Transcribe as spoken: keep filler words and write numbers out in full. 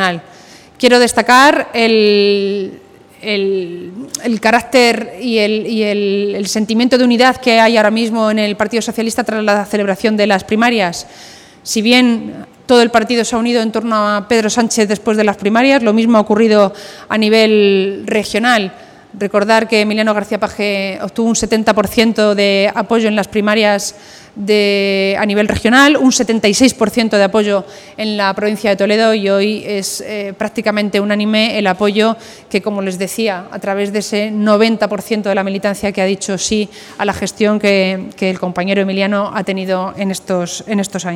regional. Quiero destacar el, el, el carácter y, el, y el, el sentimiento de unidad que hay ahora mismo en el Partido Socialista tras la celebración de las primarias. Si bien todo el partido se ha unido en torno a Pedro Sánchez después de las primarias, lo mismo ha ocurrido a nivel regional. Recordar que Emiliano García Paje obtuvo un setenta por ciento de apoyo en las primarias de, a nivel regional, un setenta y seis por ciento de apoyo en la provincia de Toledo, y hoy es eh, prácticamente unánime el apoyo que, como les decía, a través de ese noventa por ciento de la militancia que ha dicho sí a la gestión que, que el compañero Emiliano ha tenido en estos, en estos años.